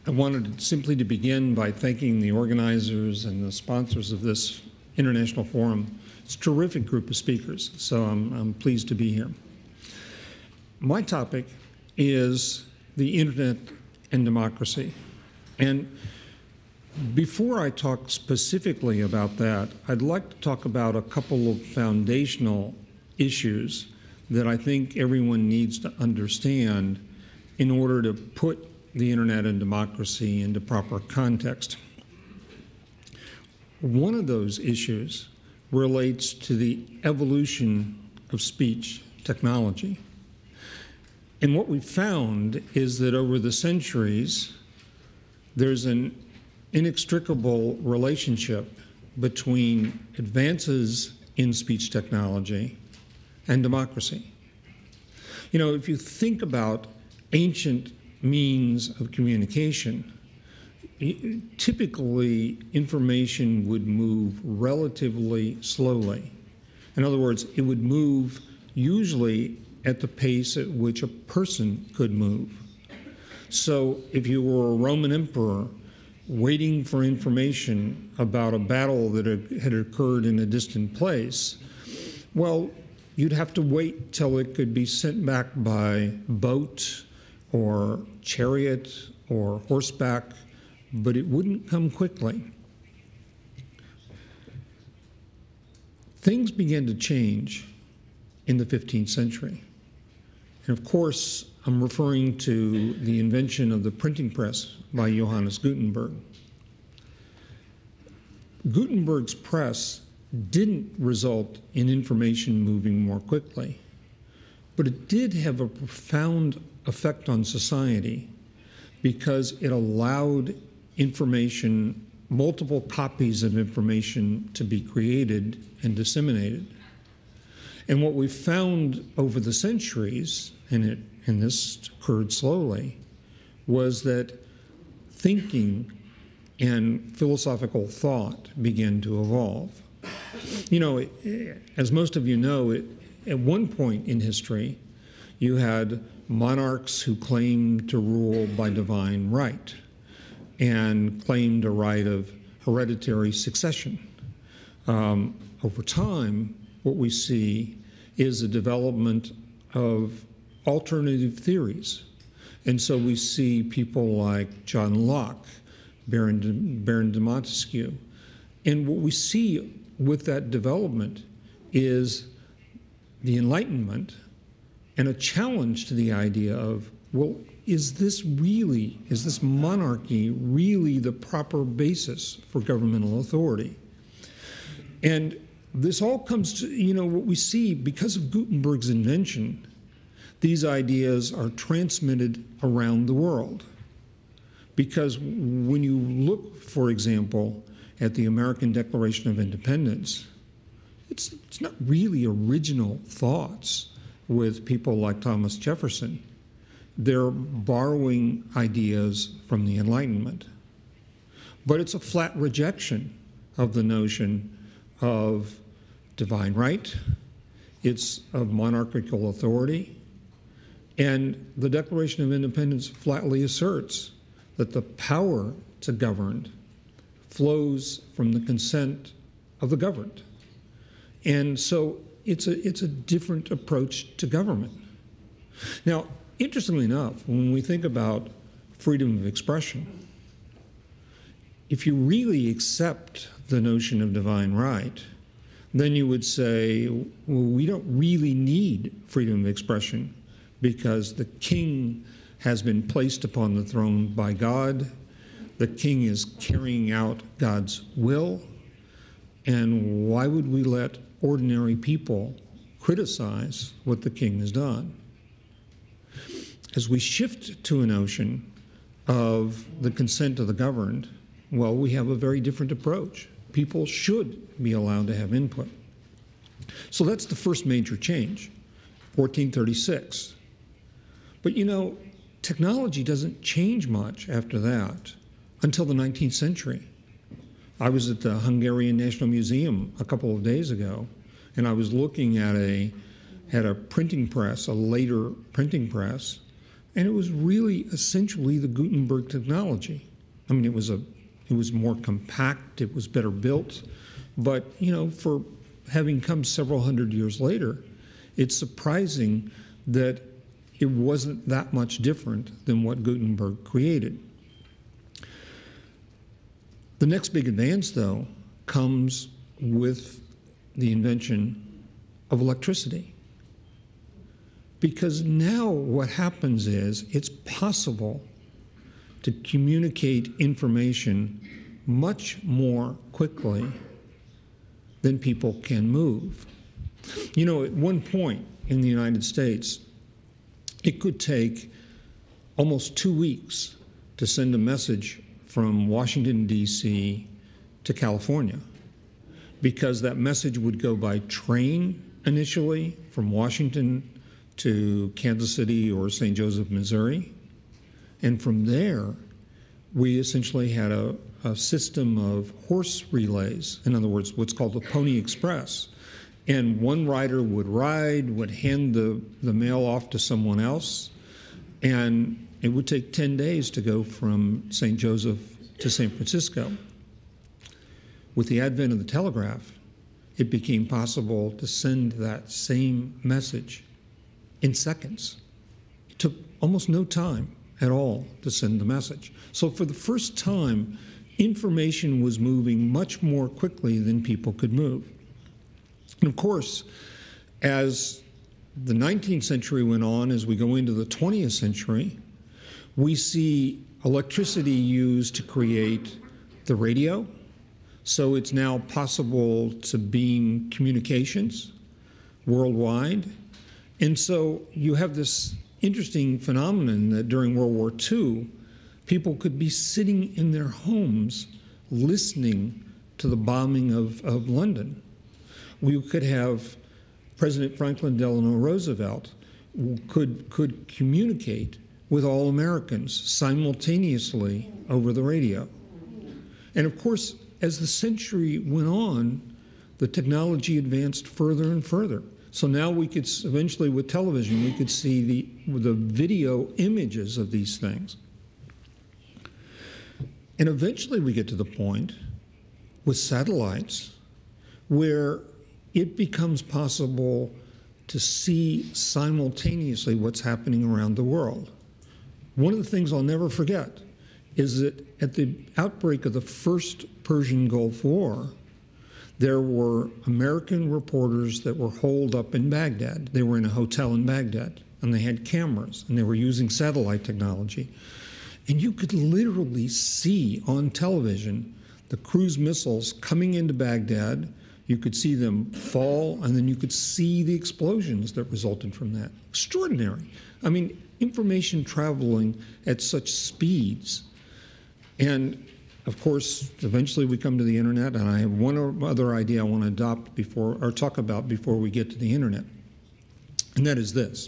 I wanted simply to begin by thanking the organizers and the sponsors of this international forum. It's a terrific group of speakers, so I'm pleased to be here. My topic is the Internet and democracy. And before I talk specifically about that, I'd like to talk about a couple of foundational issues that I think everyone needs to understand in order to put the Internet and democracy into proper context. One of those issues relates to the evolution of speech technology. And what we found is that over the centuries, there's an inextricable relationship between advances in speech technology and democracy. You know, if you think about ancient means of communication, typically information would move relatively slowly. In other words, it would move usually at the pace at which a person could move. So if you were a Roman emperor waiting for information about a battle that had occurred in a distant place, well, you'd have to wait till it could be sent back by boat or chariot or horseback, but it wouldn't come quickly. Things began to change in the 15th century. And of course, I'm referring to the invention of the printing press by Johannes Gutenberg. Gutenberg's press didn't result in information moving more quickly, but it did have a profound effect on society because it allowed information, multiple copies of information, to be created and disseminated. And what we found over the centuries, and this occurred slowly, was that thinking and philosophical thought began to evolve. You know, as most of you know, at one point in history, you had monarchs who claimed to rule by divine right and claimed a right of hereditary succession. Over time, what we see is a development of alternative theories. And so we see people like John Locke, Baron de Montesquieu. And what we see with that development is the Enlightenment and a challenge to the idea of, well, is this monarchy really the proper basis for governmental authority? And this all comes to, you know, what we see because of Gutenberg's invention, these ideas are transmitted around the world. Because when you look, for example, at the American Declaration of Independence, it's not really original thoughts with people like Thomas Jefferson. They're borrowing ideas from the Enlightenment. But it's a flat rejection of the notion of divine right, it's of monarchical authority, and the Declaration of Independence flatly asserts that the power to govern flows from the consent of the governed. And so it's a different approach to government. Now, interestingly enough, when we think about freedom of expression, if you really accept the notion of divine right, then you would say, well, we don't really need freedom of expression because the king has been placed upon the throne by God. The king is carrying out God's will. And why would we let ordinary people criticize what the king has done? As we shift to a notion of the consent of the governed, well, we have a very different approach. People should be allowed to have input. So that's the first major change, 1436. But you know, technology doesn't change much after that until the 19th century. I was at the Hungarian National Museum a couple of days ago, and I was looking at a printing press, a later printing press, And it was really essentially the Gutenberg technology. I mean, it was more compact, it was better built, but for having come several hundred years later, it's surprising that it wasn't that much different than what Gutenberg created. The next big advance, though, comes with the invention of electricity. Because now what happens is it's possible to communicate information much more quickly than people can move. At one point in the United States, it could take almost 2 weeks to send a message from Washington, D.C. to California, because that message would go by train initially from Washington to Kansas City or St. Joseph, Missouri. And from there, we essentially had a system of horse relays, in other words, what's called the Pony Express. And one rider would ride, would hand the mail off to someone else, and it would take 10 days to go from St. Joseph to San Francisco. With the advent of the telegraph, it became possible to send that same message in seconds. It took almost no time at all to send the message. So for the first time, information was moving much more quickly than people could move. And of course, as the 19th century went on, as we go into the 20th century, we see electricity used to create the radio. So it's now possible to beam communications worldwide. And so you have this interesting phenomenon that during World War II, people could be sitting in their homes listening to the bombing of London. We could have President Franklin Delano Roosevelt could communicate with all Americans simultaneously over the radio. And of course, as the century went on, the technology advanced further and further. So now we could, eventually with television, we could see the video images of these things. And eventually we get to the point with satellites where it becomes possible to see simultaneously what's happening around the world. One of the things I'll never forget is that at the outbreak of the first Persian Gulf War, there were American reporters that were holed up in Baghdad. They were in a hotel in Baghdad, and they had cameras, and they were using satellite technology. And you could literally see on television the cruise missiles coming into Baghdad. You could see them fall, and then you could see the explosions that resulted from that. Extraordinary. I mean, information traveling at such speeds. And of course, eventually we come to the internet, and I have one other idea I want to talk about before we get to the internet. And that is this.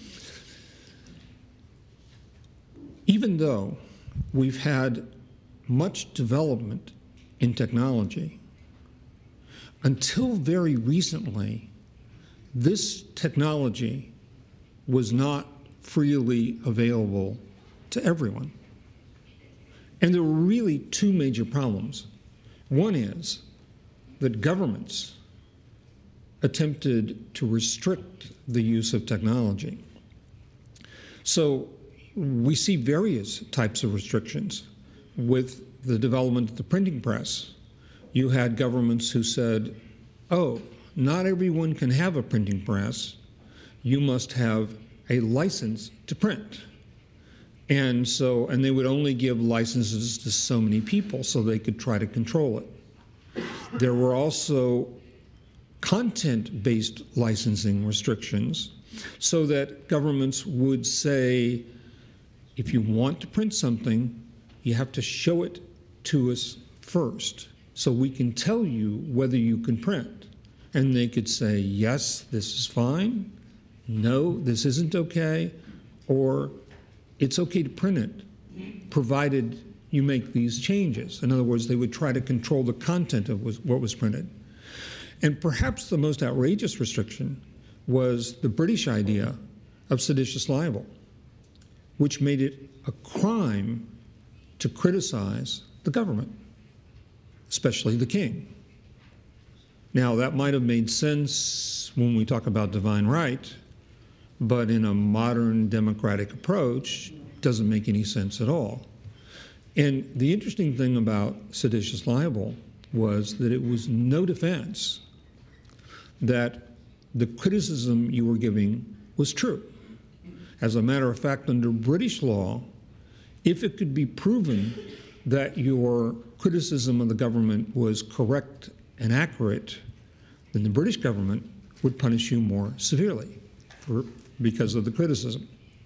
Even though we've had much development in technology, until very recently, this technology was not freely available to everyone. And there were really two major problems. One is that governments attempted to restrict the use of technology. So we see various types of restrictions. With the development of the printing press, you had governments who said, oh, not everyone can have a printing press. You must have a license to print. And they would only give licenses to so many people so they could try to control it. There were also content-based licensing restrictions so that governments would say, if you want to print something, you have to show it to us first so we can tell you whether you can print. And they could say, yes, this is fine, no, this isn't okay, or it's okay to print it, provided you make these changes. In other words, they would try to control the content of what was printed. And perhaps the most outrageous restriction was the British idea of seditious libel. which made it a crime to criticize the government, especially the king. Now, that might have made sense when we talk about divine right, but in a modern democratic approach, doesn't make any sense at all. And the interesting thing about seditious libel was that it was no defense that the criticism you were giving was true. As a matter of fact, under British law, if it could be proven that your criticism of the government was correct and accurate, then the British government would punish you more severely because of the criticism.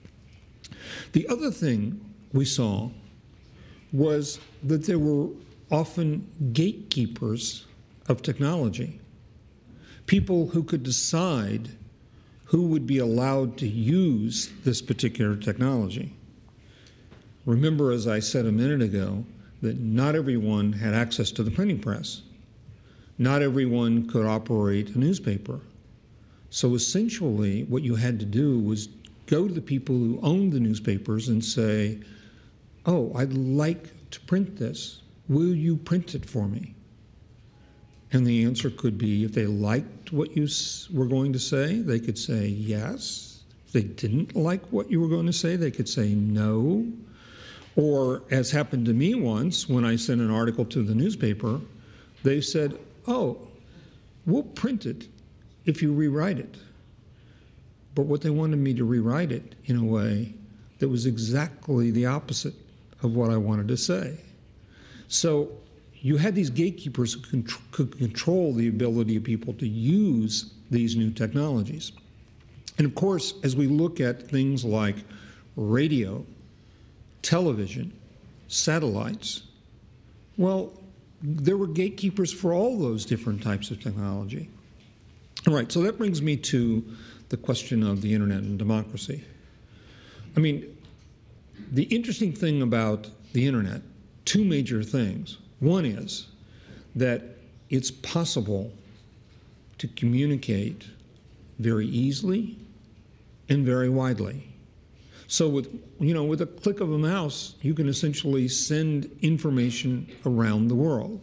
The other thing we saw was that there were often gatekeepers of technology, people who could decide who would be allowed to use this particular technology. Remember, as I said a minute ago, that not everyone had access to the printing press. Not everyone could operate a newspaper. So essentially, what you had to do was go to the people who owned the newspapers and say, "Oh, I'd like to print this. Will you print it for me?" And the answer could be, if they liked what you were going to say, they could say yes. If they didn't like what you were going to say, they could say no. Or, as happened to me once, when I sent an article to the newspaper, they said, "Oh, we'll print it if you rewrite it." But what they wanted me to rewrite it in a way that was exactly the opposite of what I wanted to say. So you had these gatekeepers who could control the ability of people to use these new technologies. And of course, as we look at things like radio, television, satellites, well, there were gatekeepers for all those different types of technology. All right, so that brings me to the question of the internet and democracy. I mean, the interesting thing about the internet, two major things. One is that it's possible to communicate very easily and very widely. So with a click of a mouse, you can essentially send information around the world.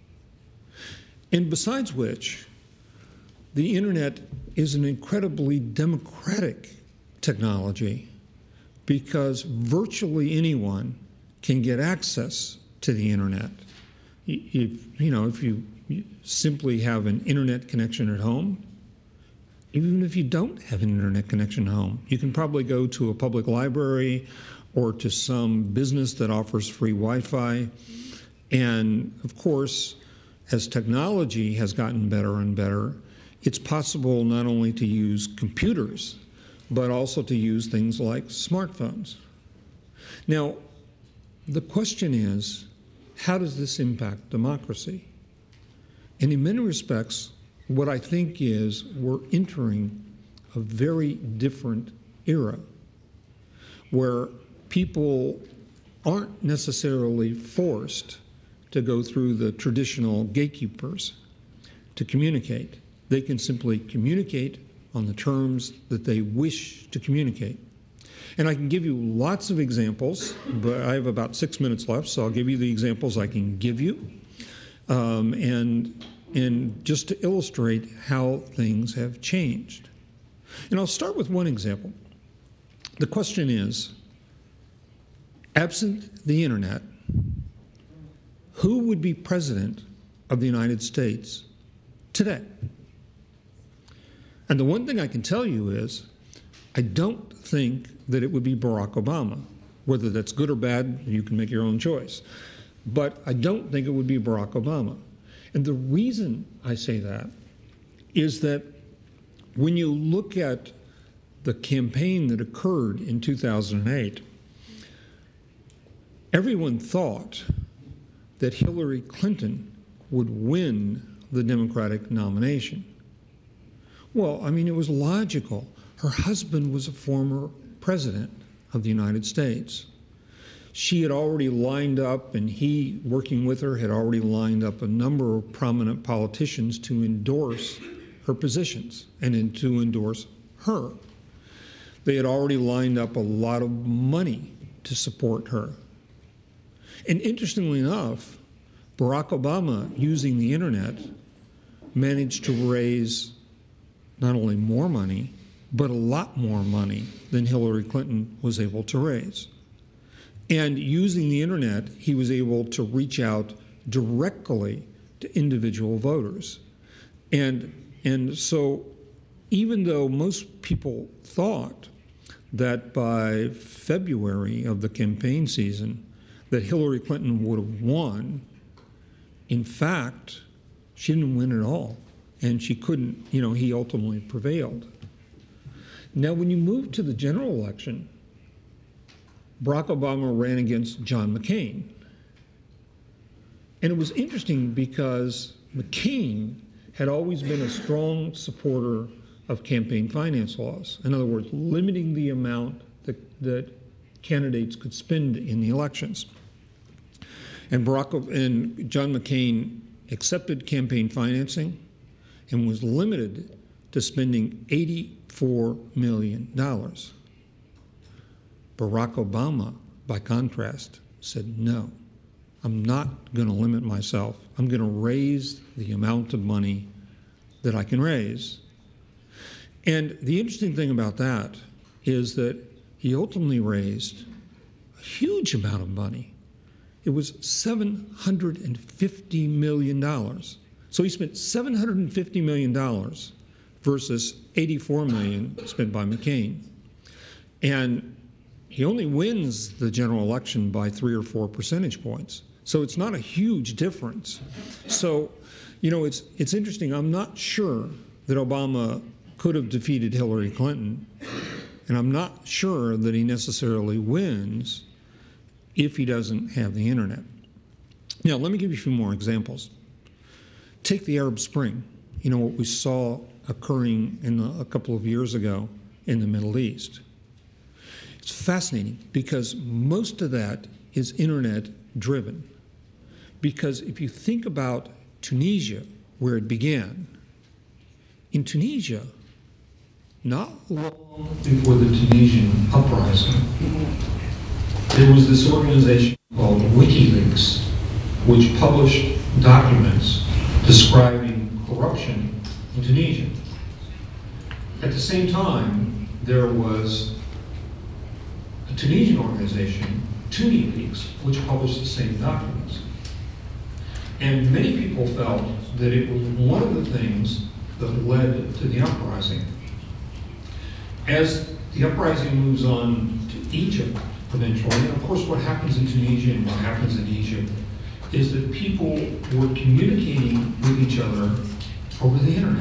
And besides which, the internet is an incredibly democratic technology because virtually anyone can get access to the internet. If you simply have an internet connection at home, even if you don't have an internet connection at home, you can probably go to a public library or to some business that offers free Wi-Fi. And of course, as technology has gotten better and better, it's possible not only to use computers, but also to use things like smartphones. Now, the question is, how does this impact democracy? And in many respects, what I think is we're entering a very different era where people aren't necessarily forced to go through the traditional gatekeepers to communicate. They can simply communicate on the terms that they wish to communicate. And I can give you lots of examples, but I have about 6 minutes left, so I'll give you the examples I can give you. And just to illustrate how things have changed. And I'll start with one example. The question is, absent the internet, who would be president of the United States today? And the one thing I can tell you is, I don't think that it would be Barack Obama. Whether that's good or bad, you can make your own choice. But I don't think it would be Barack Obama. And the reason I say that is that when you look at the campaign that occurred in 2008, everyone thought that Hillary Clinton would win the Democratic nomination. Well, I mean, it was logical. Her husband was a former president of the United States. She had already lined up, and he, working with her, had already lined up a number of prominent politicians to endorse her positions and to endorse her. They had already lined up a lot of money to support her. And interestingly enough, Barack Obama, using the internet, managed to raise not only more money, but a lot more money than Hillary Clinton was able to raise. And using the internet, he was able to reach out directly to individual voters. And so even though most people thought that by February of the campaign season that Hillary Clinton would have won, in fact, she didn't win at all. And she couldn't, he ultimately prevailed. Now, when you move to the general election, Barack Obama ran against John McCain. And it was interesting because McCain had always been a strong supporter of campaign finance laws. In other words, limiting the amount that candidates could spend in the elections. And John McCain accepted campaign financing and was limited to spending $84 million. Barack Obama, by contrast, said, no, I'm not going to limit myself. I'm going to raise the amount of money that I can raise. And the interesting thing about that is that he ultimately raised a huge amount of money. It was $750 million. So he spent $750 million versus $84 million spent by McCain. And he only wins the general election by 3 or 4 percentage points. So it's not a huge difference. So, it's interesting. I'm not sure that Obama could have defeated Hillary Clinton, and I'm not sure that he necessarily wins if he doesn't have the internet. Now, let me give you a few more examples. Take the Arab Spring, what we saw occurring a couple of years ago in the Middle East. It's fascinating because most of that is internet driven. Because if you think about Tunisia, where it began, in Tunisia, not long before the Tunisian uprising, there was this organization called WikiLeaks, which published documents describing corruption in Tunisia. At the same time, there was a Tunisian organization, TuniLeaks, which published the same documents. And many people felt that it was one of the things that led to the uprising. As the uprising moves on to Egypt eventually, and of course what happens in Tunisia and what happens in Egypt is that people were communicating with each other over the internet.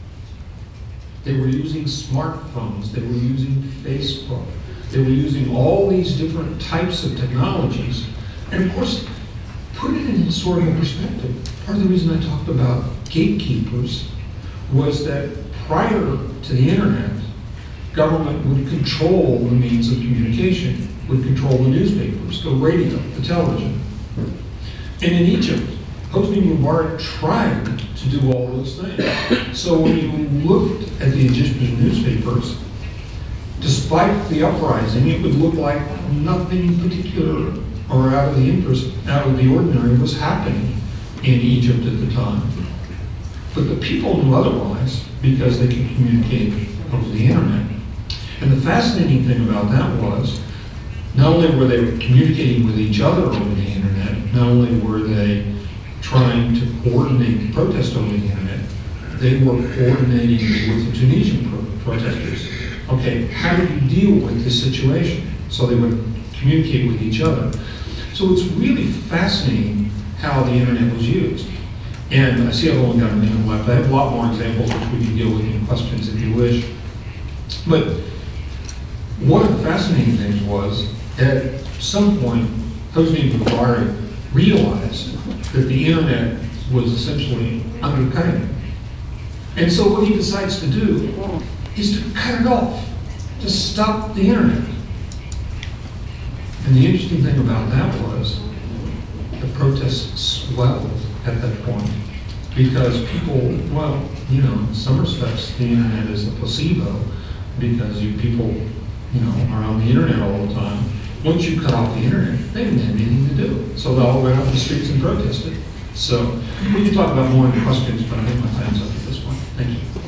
They were using smartphones, they were using Facebook, they were using all these different types of technologies. And of course, put it in historical perspective. Part of the reason I talked about gatekeepers was that prior to the internet, government would control the means of communication, would control the newspapers, the radio, the television. And in Egypt, Hosni Mubarak tried to do all those things. So when you looked at the Egyptian newspapers, despite the uprising, it would look like nothing particular or out of the ordinary was happening in Egypt at the time. But the people knew otherwise because they could communicate over the internet. And the fascinating thing about that was, not only were they communicating with each other over the internet, not only were they trying to coordinate the protest over the internet, they were coordinating with the Tunisian protesters. Okay, how do you deal with this situation? So they would communicate with each other. So it's really fascinating how the internet was used. And I see I've only got a minute left. I have a lot more examples which we can deal with in questions if you wish. But one of the fascinating things was, at some point, Hosni Mubarak realized that the internet was essentially undercutting it. And so what he decides to do is to cut it off, to stop the internet. And the interesting thing about that was the protests swelled at that point because people, well, in some respects, the internet is a placebo because people are on the internet all the time. Once you cut off the internet, they didn't have anything to do. So they all went out in the streets and protested. So we can talk about more in questions, but I think my time's up at this point. Thank you.